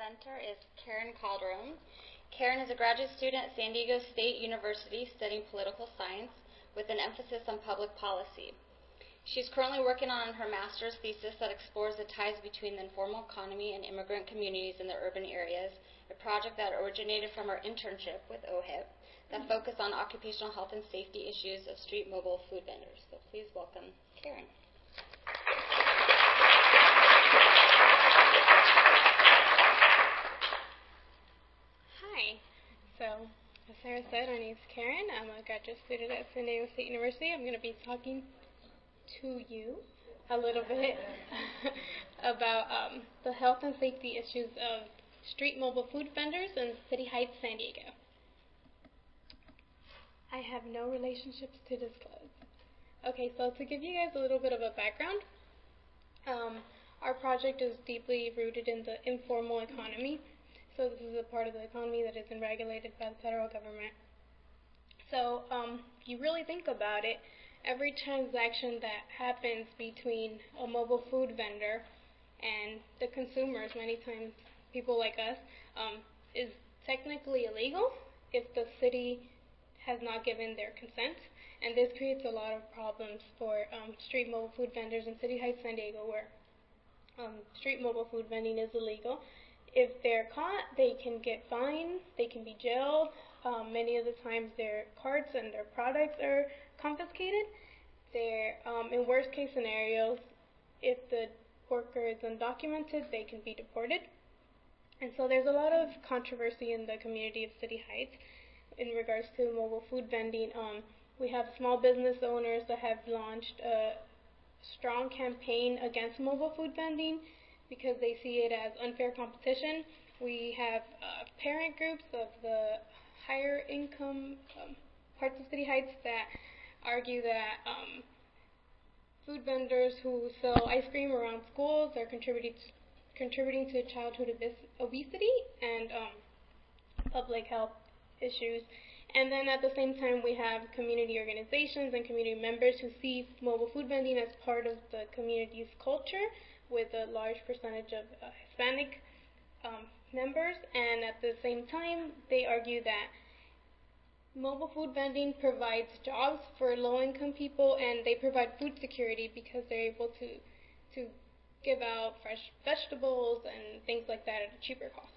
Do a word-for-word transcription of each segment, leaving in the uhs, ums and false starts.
presenter is Karen Calderon. Karen is a graduate student at San Diego State University studying political science with an emphasis on public policy. She's currently working on her master's thesis that explores the ties between the informal economy and immigrant communities in the urban areas, a project that originated from her internship with O H I P that focused on occupational health and safety issues of street mobile food vendors. So please welcome Karen. Hi. So, as Sarah said, my name is Karen. I'm a graduate student at San Diego State University. I'm going to be talking to you a little bit about um, the health and safety issues of street mobile food vendors in City Heights, San Diego. I have no relationships to disclose. Okay, so to give you guys a little bit of a background, um, our project is deeply rooted in the informal economy. So this is a part of the economy that isn't regulated by the federal government. So um, if you really think about it, every transaction that happens between a mobile food vendor and the consumers, many times people like us, um, is technically illegal if the city has not given their consent. And this creates a lot of problems for um, street mobile food vendors in City Heights, San Diego, where um, street mobile food vending is illegal. If they're caught, they can get fined, they can be jailed. Um, many of the times their carts and their products are confiscated. They're, um, in worst case scenarios, if the worker is undocumented, they can be deported. And so there's a lot of controversy in the community of City Heights in regards to mobile food vending. Um, we have small business owners that have launched a strong campaign against mobile food vending because they see it as unfair competition. We have uh, parent groups of the higher income um, parts of City Heights that argue that um, food vendors who sell ice cream around schools are contributing to, contributing to childhood obesity and um, public health issues. And then at the same time, we have community organizations and community members who see mobile food vending as part of the community's culture, with a large percentage of uh, Hispanic um, members. And at the same time, they argue that mobile food vending provides jobs for low-income people, and they provide food security because they're able to to give out fresh vegetables and things like that at a cheaper cost.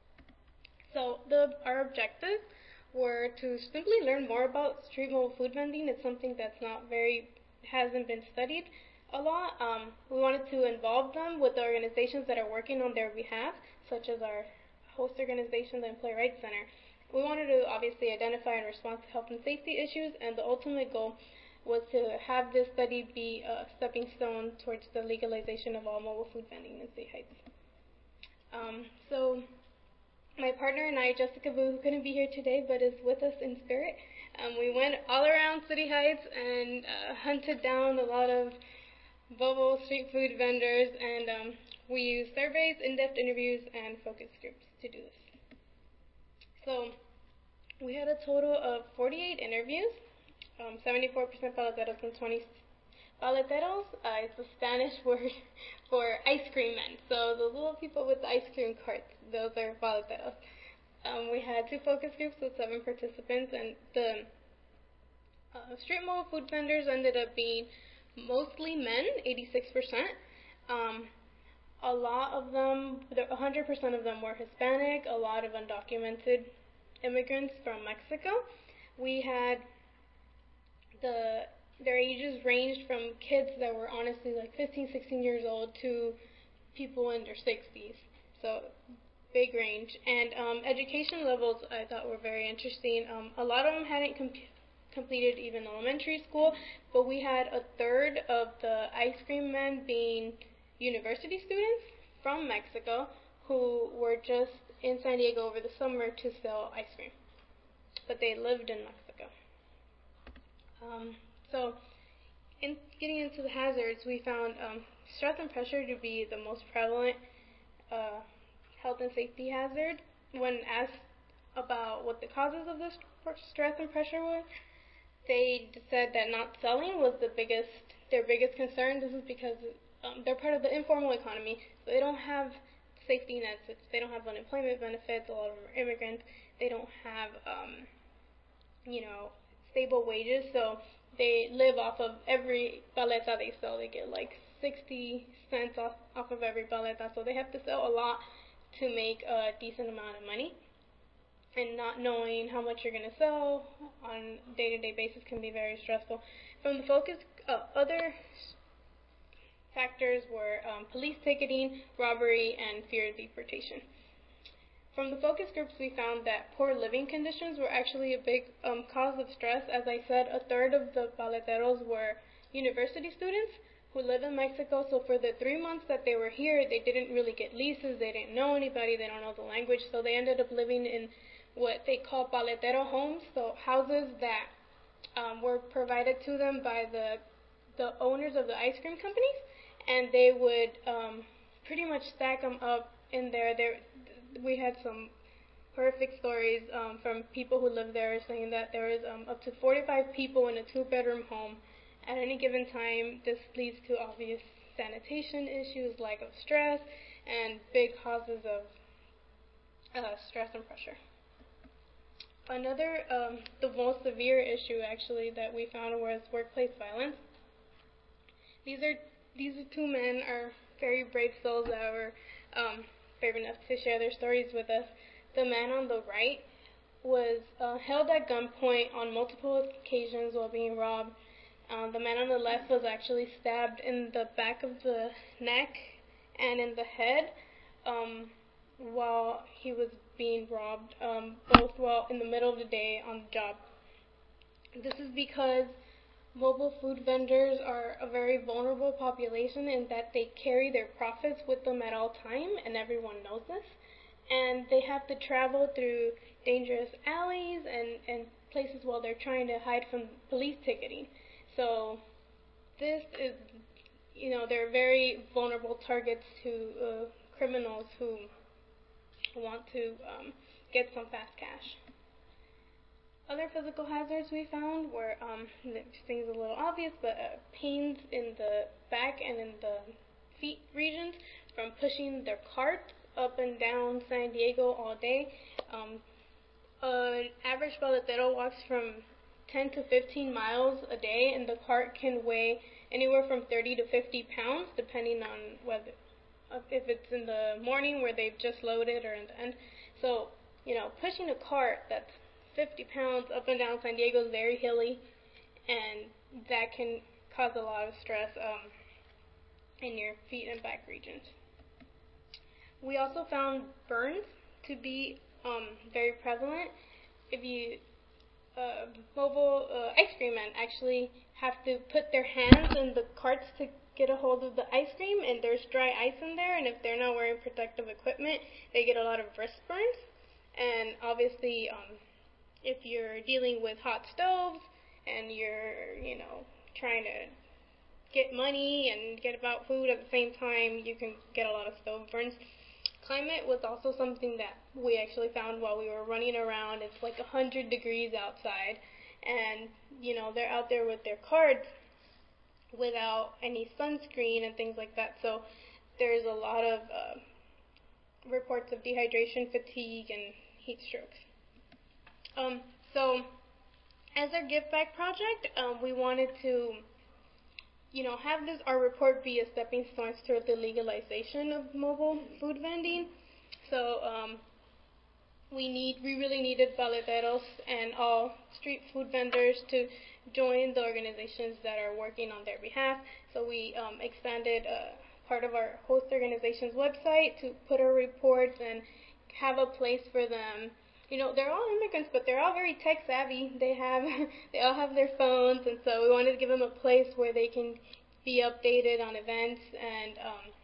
So the our objectives were to simply learn more about street mobile food vending. It's something that's not very hasn't been studied a lot. Um, we wanted to involve them with the organizations that are working on their behalf, such as our host organization, the Employee Rights Center. We wanted to obviously identify and respond to health and safety issues, and the ultimate goal was to have this study be a stepping stone towards the legalization of all mobile food vending in City Heights. Um, so my partner and I, Jessica Boo, who couldn't be here today but is with us in spirit, um, we went all around City Heights and uh, hunted down a lot of mobile street food vendors, and um, we used surveys, in-depth interviews, and focus groups to do this. So we had a total of forty-eight interviews, um, seventy-four percent paleteros and twenty paleteros. Uh, it's a Spanish word for ice cream men. So the little people with the ice cream carts, those are paleteros. Um, we had two focus groups with seven participants, and the uh, street mobile food vendors ended up being mostly men, eighty-six percent. Um, a lot of them, one hundred percent of them were Hispanic, a lot of undocumented immigrants from Mexico. We had the, their ages ranged from kids that were honestly like fifteen, sixteen years old to people in their sixties. So big range. And um, education levels I thought were very interesting. Um, a lot of them hadn't comp- completed even elementary school, but we had a third of the ice cream men being university students from Mexico who were just in San Diego over the summer to sell ice cream, but they lived in Mexico. Um, so in getting into the hazards, we found um, stress and pressure to be the most prevalent uh, health and safety hazard. When asked about what the causes of this stress and pressure were, they said that not selling was the biggest, their biggest concern. This is because um, they're part of the informal economy, so they don't have safety nets. It's, they don't have unemployment benefits. A lot of them are immigrants. They don't have, um, you know, stable wages, so they live off of every paleta they sell. They get like sixty cents off, off of every paleta, so they have to sell a lot to make a decent amount of money. And not knowing how much you're going to sell on a day-to-day basis can be very stressful. From the focus, uh, other factors were um, police ticketing, robbery, and fear of deportation. From the focus groups, we found that poor living conditions were actually a big um, cause of stress. As I said, a third of the paleteros were university students who live in Mexico, so for the three months that they were here, they didn't really get leases, they didn't know anybody, they don't know the language, so they ended up living in what they call paletero homes, so houses that um, were provided to them by the the owners of the ice cream companies, and they would um, pretty much stack them up in there. There, we had some horrific stories um, from people who lived there saying that there was um, up to forty-five people in a two-bedroom home at any given time. This leads to obvious sanitation issues, lack of stress, and big causes of uh, stress and pressure. Another, um, the most severe issue actually that we found was workplace violence. These are these two men are very brave souls that were um, brave enough to share their stories with us. The man on the right was uh, held at gunpoint on multiple occasions while being robbed. Um, the man on the left was actually stabbed in the back of the neck and in the head um, while he was being robbed, um, both while in the middle of the day on the job. This is because mobile food vendors are a very vulnerable population in that they carry their profits with them at all time, and everyone knows this. And they have to travel through dangerous alleys and, and places while they're trying to hide from police ticketing. So this is, you know, they're very vulnerable targets to uh, criminals who want to um, get some fast cash. Other physical hazards we found were, um, things a little obvious, but uh, pains in the back and in the feet regions from pushing their carts up and down San Diego all day. Um, an average paletero walks from ten to fifteen miles a day, and the cart can weigh anywhere from thirty to fifty pounds, depending on whether if it's in the morning where they've just loaded or in the end. So, you know, pushing a cart that's fifty pounds up and down San Diego is very hilly, and that can cause a lot of stress um, in your feet and back regions. We also found burns to be um, very prevalent. If you uh, mobile uh, ice cream men actually have to put their hands in the carts to get a hold of the ice cream, and there's dry ice in there, and if they're not wearing protective equipment, they get a lot of wrist burns. And obviously, um, if you're dealing with hot stoves and you're, you know, trying to get money and get about food at the same time, you can get a lot of stove burns. Climate was also something that we actually found while we were running around. It's like one hundred degrees outside, and, you know, they're out there with their carts without any sunscreen and things like that. So there's a lot of uh, reports of dehydration, fatigue, and heat strokes. Um, so as our Give Back project, um, we wanted to, you know, have this our report be a stepping stone toward the legalization of mobile food vending. So um, we need, we really needed paleteros and all street food vendors to join the organizations that are working on their behalf. So we um, expanded uh, part of our host organization's website to put our reports and have a place for them. You know, they're all immigrants, but they're all very tech savvy. They have, they all have their phones, and so we wanted to give them a place where they can be updated on events and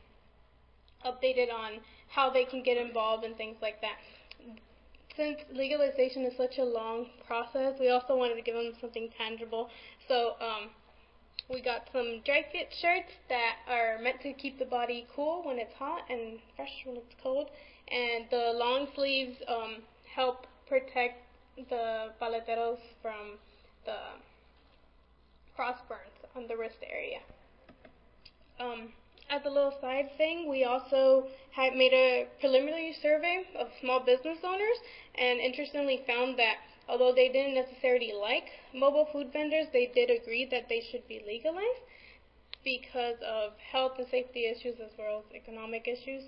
um, updated on how they can get involved and things like that. Since legalization is such a long process, we also wanted to give them something tangible. So um, we got some dry fit shirts that are meant to keep the body cool when it's hot and fresh when it's cold, and the long sleeves um, help protect the paleteros from the cross burns on the wrist area. Um, as a little side thing, we also had made a preliminary survey of small business owners, and interestingly found that although they didn't necessarily like mobile food vendors, they did agree that they should be legalized because of health and safety issues as well as economic issues.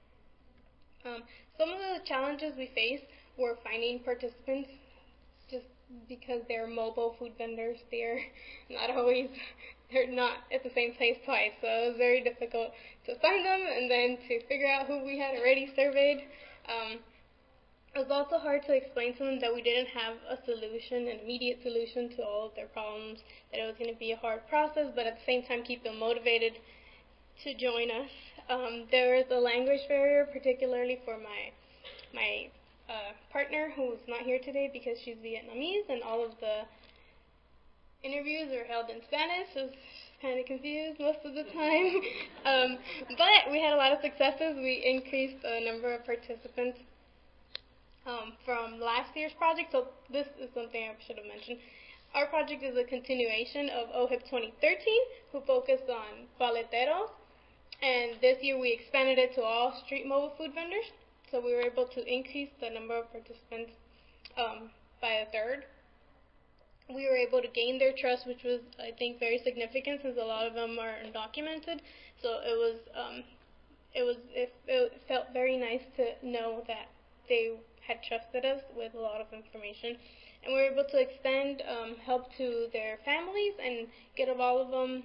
Um, some of the challenges we faced were finding participants, just because they're mobile food vendors. They're not always, they're not at the same place twice, so it was very difficult to find them and then to figure out who we had already surveyed. Um, it was also hard to explain to them that we didn't have a solution, an immediate solution to all of their problems, that it was going to be a hard process, but at the same time keep them motivated to join us. Um, there was a language barrier, particularly for my my uh, partner, who's not here today because she's Vietnamese, and all of the interviews were held in Spanish. I was kind of confused most of the time. um, but we had a lot of successes. We increased the number of participants um, from last year's project, so this is something I should have mentioned. Our project is a continuation of O H I P twenty thirteen, who focused on paleteros. And this year we expanded it to all street mobile food vendors. So we were able to increase the number of participants um, by a third. We were able to gain their trust, which was, I think, very significant since a lot of them are undocumented. So it was, um, it was, it, it felt very nice to know that they had trusted us with a lot of information. And we were able to extend um, help to their families and get all of them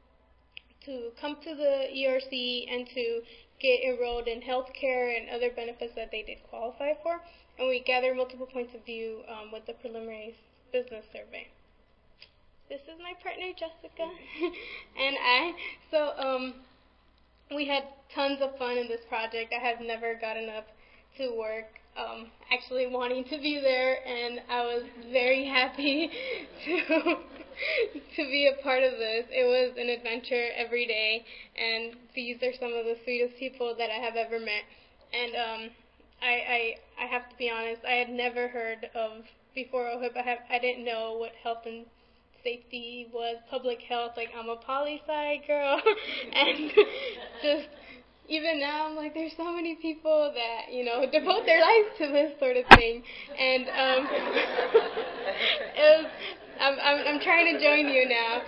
to come to the E R C and to get enrolled in health care and other benefits that they did qualify for. And we gathered multiple points of view um, with the preliminary business survey. This is my partner, Jessica, and I. So um, we had tons of fun in this project. I have never gotten up to work um, actually wanting to be there, and I was very happy to to be a part of this. It was an adventure every day, and these are some of the sweetest people that I have ever met. And um, I, I I have to be honest, I had never heard of, before O H I P, I, have, I didn't know what health and safety was, public health. Like, I'm a poli-sci girl, and just even now I'm like, there's so many people that, you know, devote their lives to this sort of thing. And um, it was, I'm, I'm, I'm trying to join you now.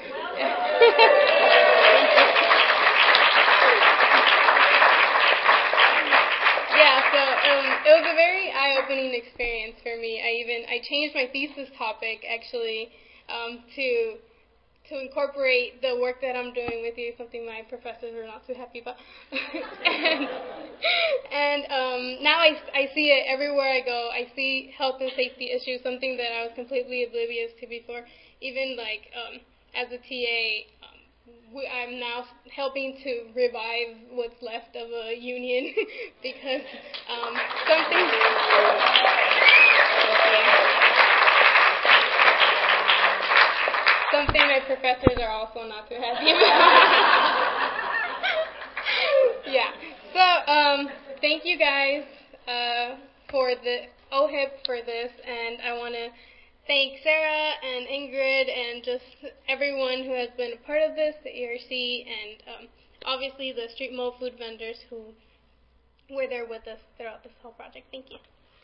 Yeah, so um, it was a very eye-opening experience for me. I even, I changed my thesis topic, actually, um, to to incorporate the work that I'm doing with you, something my professors are not too happy about. and and um, now I, I see it everywhere I go. I see health and safety issues, something that I was completely oblivious to before. Even like um, as a T A, um, we, I'm now helping to revive what's left of a union because um, something... Something my professors are also not too happy about. Yeah. So, um, thank you guys uh, for the O H I P for this, and I want to thank Sarah and Ingrid and just everyone who has been a part of this, the E R C, and um, obviously the street mobile food vendors who were there with us throughout this whole project. Thank you.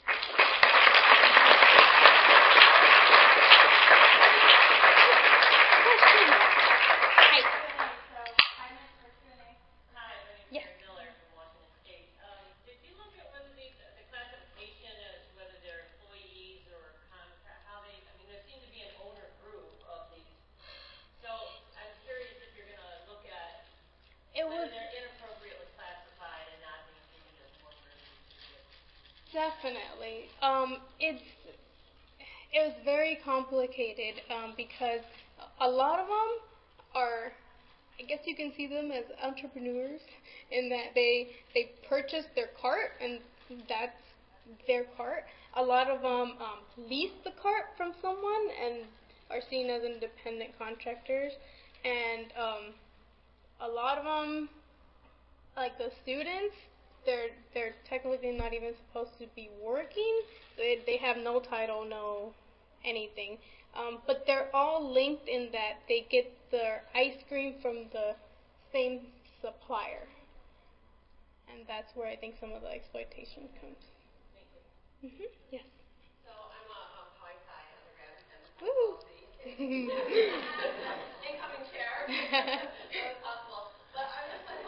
Definitely. Um, it's it was very complicated um, because a lot of them are, I guess you can see them as entrepreneurs in that they they purchase their cart and that's their cart. A lot of them um, lease the cart from someone and are seen as independent contractors, and um, a lot of them, like the students, they're they're technically not even supposed to be working. They they have no title, no anything. Um, but they're all linked in that they get their ice cream from the same supplier. And that's where I think some of the exploitation comes. Mm-hmm. Yes. So I'm a, a poli-sci undergrad in Woo! policy. Incoming chair. That's possible. But I'm just like,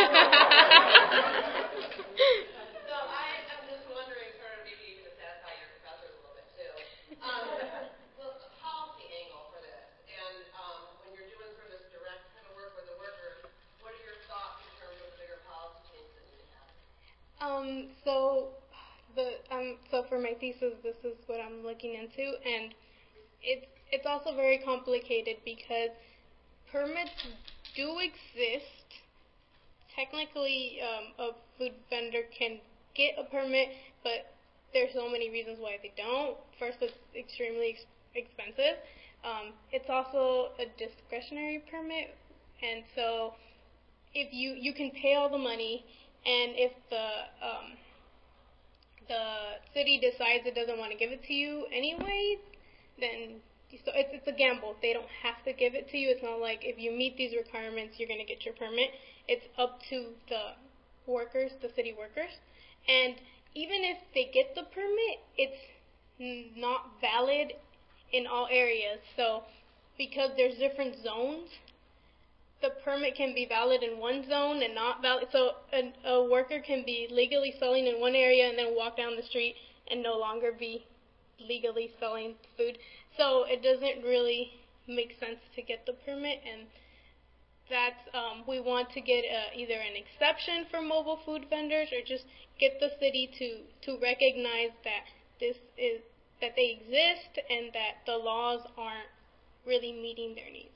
so I am just wondering, sort of maybe even to satisfy your professors a little bit too, um, the, the policy angle for this. And um, when you're doing sort of this direct kind of work with the workers, what are your thoughts in terms of the bigger policy changes that need to happen? Um, so the um, so for my thesis, this is what I'm looking into, and it's it's also very complicated because permits do exist. Technically, um, a food vendor can get a permit, but there's so many reasons why they don't. First, it's extremely ex- expensive. Um, it's also a discretionary permit, and so if you you can pay all the money, and if the um, the city decides it doesn't want to give it to you anyway, then so it's it's a gamble. They don't have to give it to you. It's not like if you meet these requirements, you're going to get your permit. It's up to the workers, the city workers, and even if they get the permit, it's n- not valid in all areas. So because there's different zones, the permit can be valid in one zone and not valid. So a, a worker can be legally selling in one area and then walk down the street and no longer be legally selling food. So it doesn't really make sense to get the permit, and that's um, we want to get uh, either an exception for mobile food vendors or just get the city to, to recognize that this is that they exist and that the laws aren't really meeting their needs.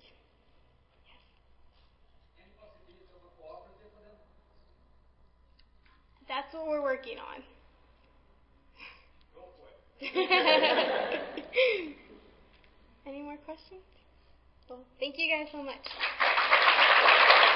That's what we're working on. Go for it. Any more questions? Well, thank you guys so much.